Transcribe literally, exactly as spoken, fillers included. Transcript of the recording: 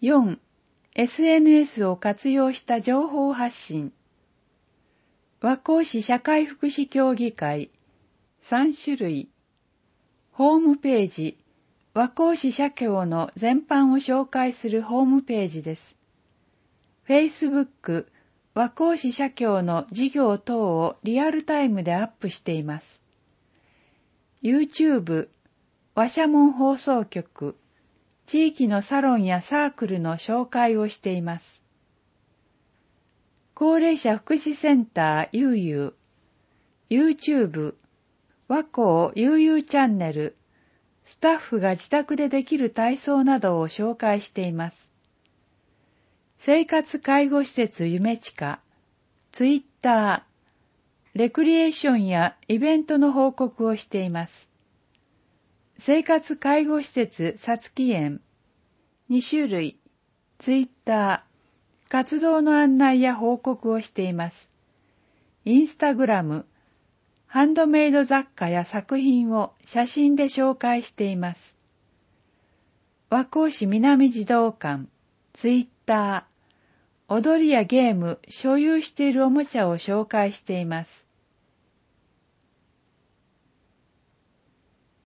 よん. エスエヌエス を活用した情報発信。和光市社会福祉協議会さん種類。ホームページ、和光市社協の全般を紹介するホームページです。Facebook、和光市社協の事業等をリアルタイムでアップしています。YouTube、和社門放送局、地域のサロンやサークルの紹介をしています。高齢者福祉センターゆうゆう、YouTube、和光ゆうゆうチャンネル、スタッフが自宅でできる体操などを紹介しています。生活介護施設ゆめちか、Twitter、レクリエーションやイベントの報告をしています。生活介護施設さつき園、に種類、Twitter、活動の案内や報告をしています。インスタグラム、ハンドメイド雑貨や作品を写真で紹介しています。和光市南児童館、Twitter、踊りやゲーム、所有しているおもちゃを紹介しています。